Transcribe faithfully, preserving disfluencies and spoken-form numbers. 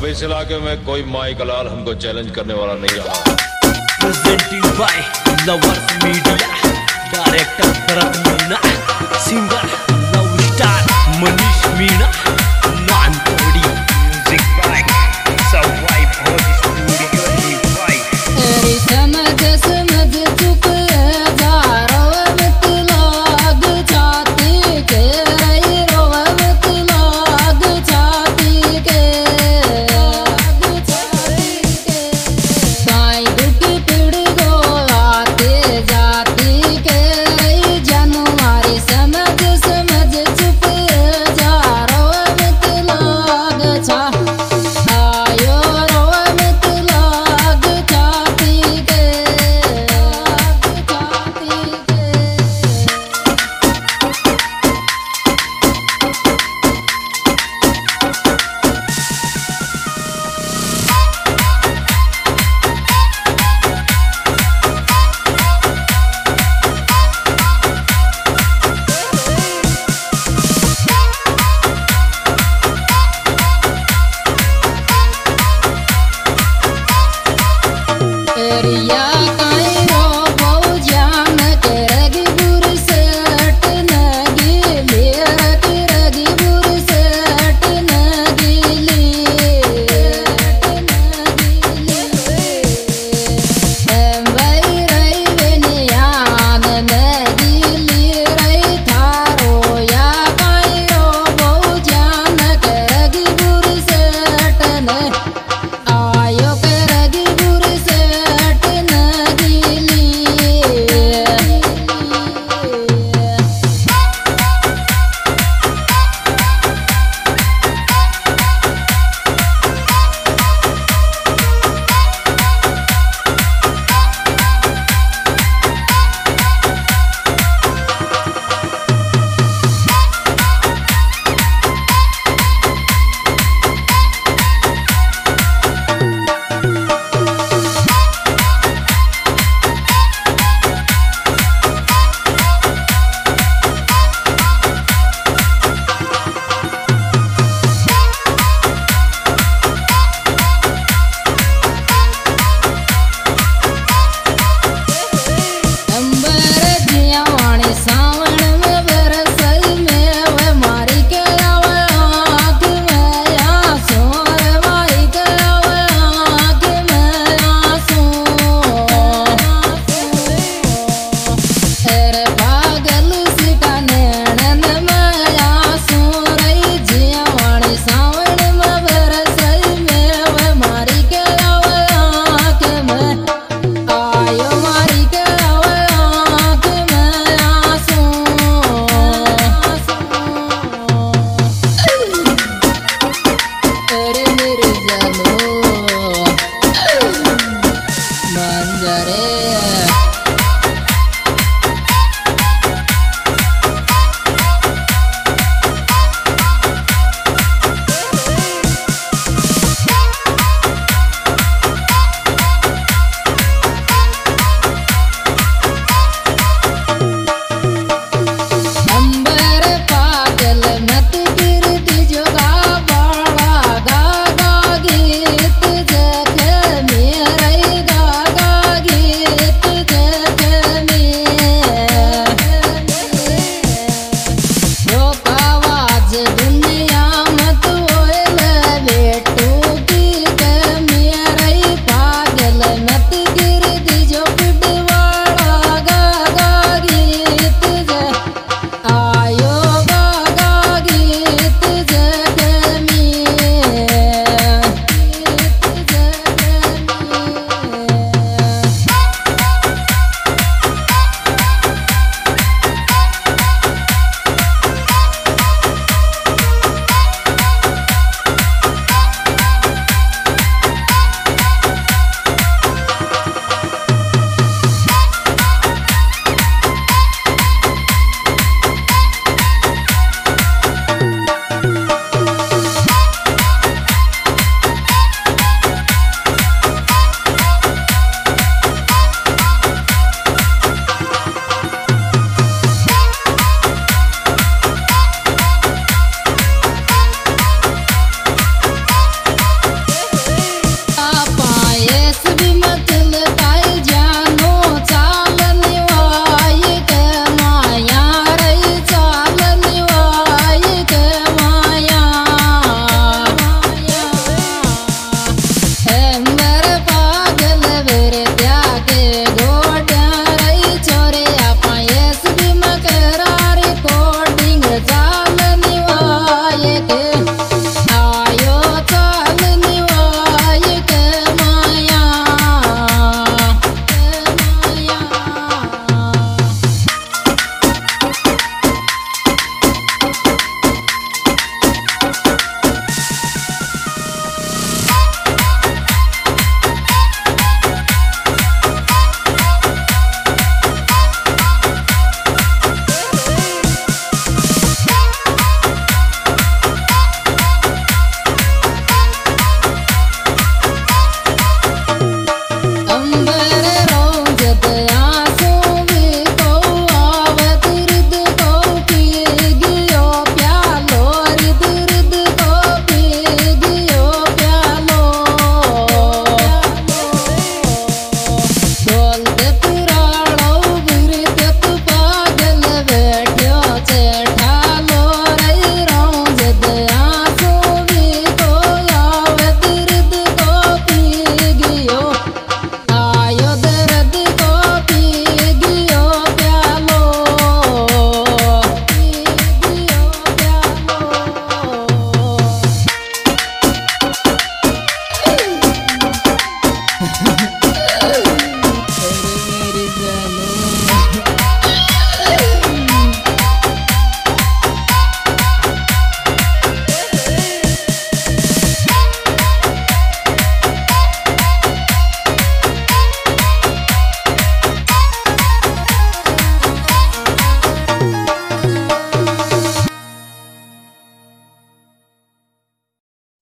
अब इस इलाके में कोई माई का लाल हमको चैलेंज करने वाला नहीं रहा। Presenting by lovers media, director Bharat Meena, singer love star Manish Meena, Nankodi music by Sawai Bhoj studio he by. तेरी समझ समझ चुप जा रोवत लाग छाती के, रोवत लाग छाती के, साई दुख पिड़ गो आते जाती के, जनवारी समझ समझ चुप जा रोवत लाग छा आयो रोवत लाग छाती के, छाती के। एरिया काई रो बहु जान के रगी बुर सेट नगी मेरा के रगी बुर सेट नगीली एम भाई रही बेनियान नगीली रही थारो या काई रो बहु जान के रगी बुर सेट न आयो के रगी बुर सेट नगीली। अंबर जिया वाणी सावन में बरसल में वे मारी के आवे आँख में आंसू, वे मारी के आवे आँख में आंसू। अरे पागल सिका नैनन में आंसू रही जिया वाणी सावन में बरसल में वे मारी के आवे आँख में आयो मारी के आवे आँख में आंसू। अरे मेरे जान